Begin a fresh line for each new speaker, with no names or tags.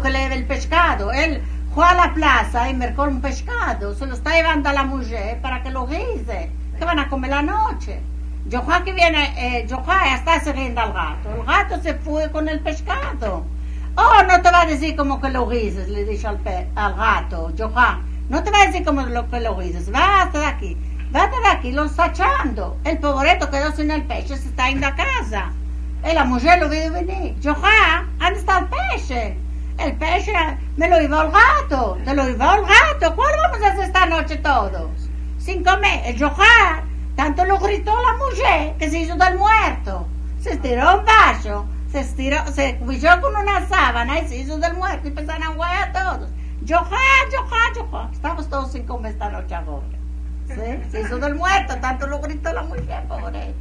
que le dé el pescado. Él fue a la plaza y mercó un pescado, se lo está llevando a la mujer para que lo guise, que van a comer la noche. Johan que viene, Johan está siguiendo al gato. El gato se fue con el pescado. Oh, no te va a decir como que lo guises, le dijo al gato, Johan. No te va a decir como que lo guises. Vete de aquí, lo está echando. El pobreto quedó sin el peixe, se está yendo a casa. Y la mujer lo vio venir. Johan, ¿dónde está el peixe? El peixe me lo llevó el gato. Te lo llevó el gato. ¿Cuál vamos a hacer esta noche todos? Sin comer. El Johan, tanto lo gritó la mujer que se hizo del muerto. Se estiró un vaso, se cubrió con una sábana y se hizo del muerto y empezaron a guayar a todos. Johan. Estamos todos sin comer esta noche ahora. ¿Sí? Se hizo del muerto, tanto lo gritó la mujer, pobre.